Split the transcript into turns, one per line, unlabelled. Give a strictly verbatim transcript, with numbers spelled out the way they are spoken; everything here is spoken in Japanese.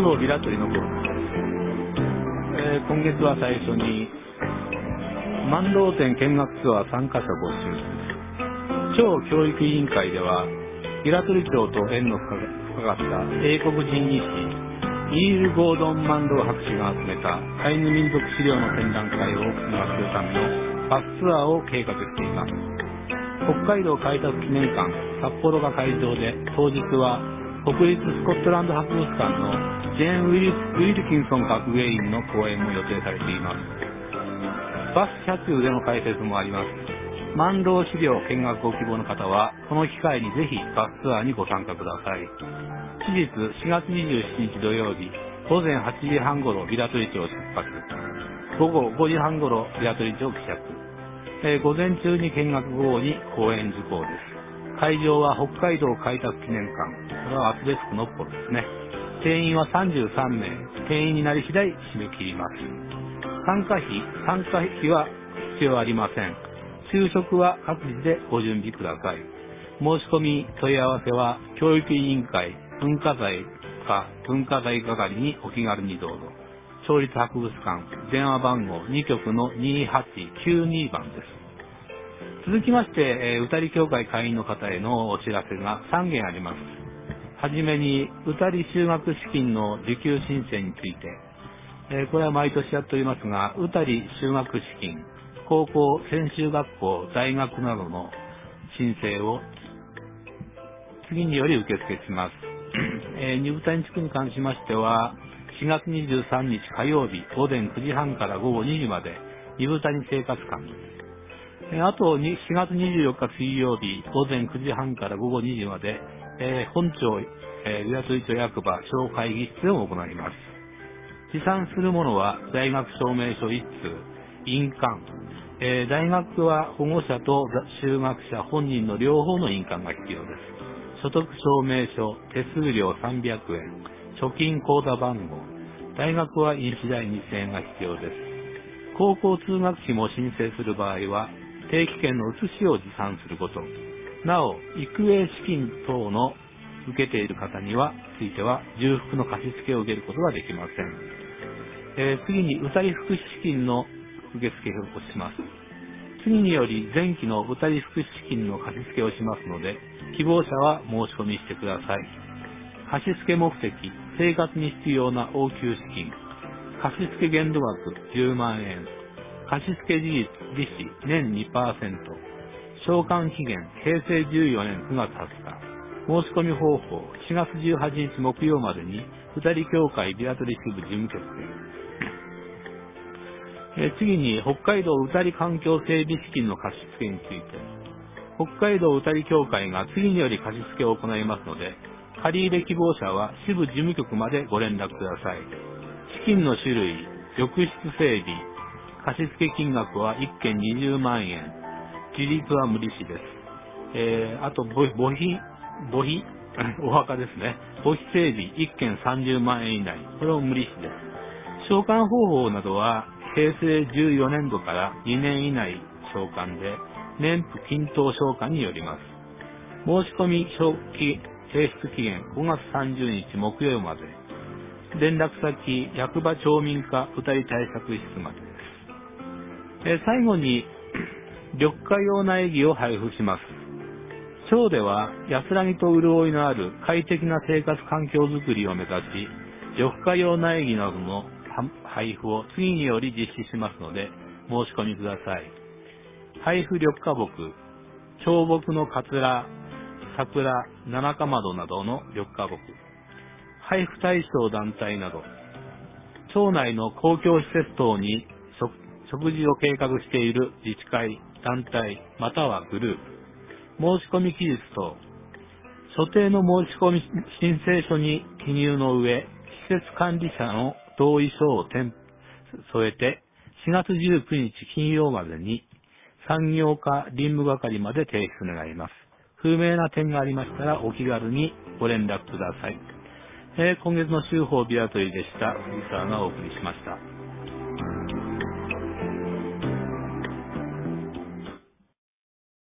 報ビラ取りのコーナーです。えー、今月は最初に万堂店見学ツアー参加者募集。町教育委員会では平取町と縁の深かった英国人医師イール・ゴードン・マンロー博士が集めたアイヌ民族資料の展覧会を企画するためのバスツアーを計画しています。北海道開拓記念館札幌が会場で、当日は国立スコットランド博物館のジェーン・ウィル、ウィルキンソン学芸員の講演も予定されています。バス車中での解説もあります。万老資料見学ご希望の方はこの機会にぜひバスツアーにご参加ください。期日しがつにじゅうしちにち土曜日午前はちじはん頃平取町出発、午後ごじはん頃平取町帰着、えー、午前中に見学後に講演受講です。会場は北海道開拓記念館、これはアスベスクノッポルですね。定員はさんじゅうさんめい、定員になり次第締め切ります。参加費、参加費は必要ありません。就職は各自でご準備ください。申し込み問い合わせは教育委員会文化財課文化財係にお気軽にどうぞ。町立博物館電話番号に局のにはちきゅうにばんです。続きまして、えー、うたり協会会員の方へのお知らせがさんげんあります。はじめに、うたり修学資金の受給申請について、えー、これは毎年やっておりますが、うたり修学資金、高校、専修学校、大学などの申請を次により受付します。えー、二谷地区に関しましては、しがつにじゅうさんにち火曜日午前くじはんから午後にじまで二谷生活館です。えー、あとしがつにじゅうよっか水曜日午前くじはんから午後にじまで、えー、本町、えー、浦取町役場小会議室でも行います。持参するものは大学証明書いっつう、印鑑、えー、大学は保護者と修学者本人の両方の印鑑が必要です。所得証明書、手数料さんびゃくえん、貯金口座番号、大学は印紙代にせんえんが必要です。高校通学費も申請する場合は、定期券の写しを持参すること。なお、育英資金等の受けている方には、ついては、重複の貸付を受けることができません。えー、次に、うたり福祉資金の受付をします。次により、前期のうたり福祉資金の貸付をしますので、希望者は申し込みしてください。貸付目的、生活に必要な応急資金、貸付限度額じゅうまんえん、貸付利子年 にパーセント、償還期限へいせいじゅうよねんくがつはつか、申し込み方法しがつじゅうはちにち木曜までにうたり協会平取支部事務局で、え次に北海道うたり環境整備資金の貸付について、北海道うたり協会が次により貸付を行いますので、借入希望者は支部事務局までご連絡ください。資金の種類、浴室整備、貸付金額はいっけんにじゅうまんえん、自立は無利子です。えー、あと墓碑、墓碑お墓ですね。墓碑整備いっけんさんじゅうまんえん以内、これも無利子です。償還方法などはへいせいじゅうよねんどからにねん以内償還で、年賦均等償還によります。申し込み表記提出期限ごがつさんじゅうにち木曜まで。連絡先役場町民課うたり対策室までです。えー、最後に緑化用苗木を配布します。町では安らぎと潤いのある快適な生活環境づくりを目指し、緑化用苗木などの配布を次により実施しますので申し込みください。配布緑化木、長木のカツラ、桜、七かまどなどの緑化木、配布対象団体など、町内の公共施設等に食事を計画している自治会、団体、またはグループ、申し込み期日等、所定の申し込み申請書に記入の上、施設管理者の同意書を添添えて、しがつじゅうくにち金曜までに産業課林務係まで提出願います。不明な点がありましたらお気軽にご連絡ください。えー、今月の週報ビラトリでした。藤沢がお送りしました。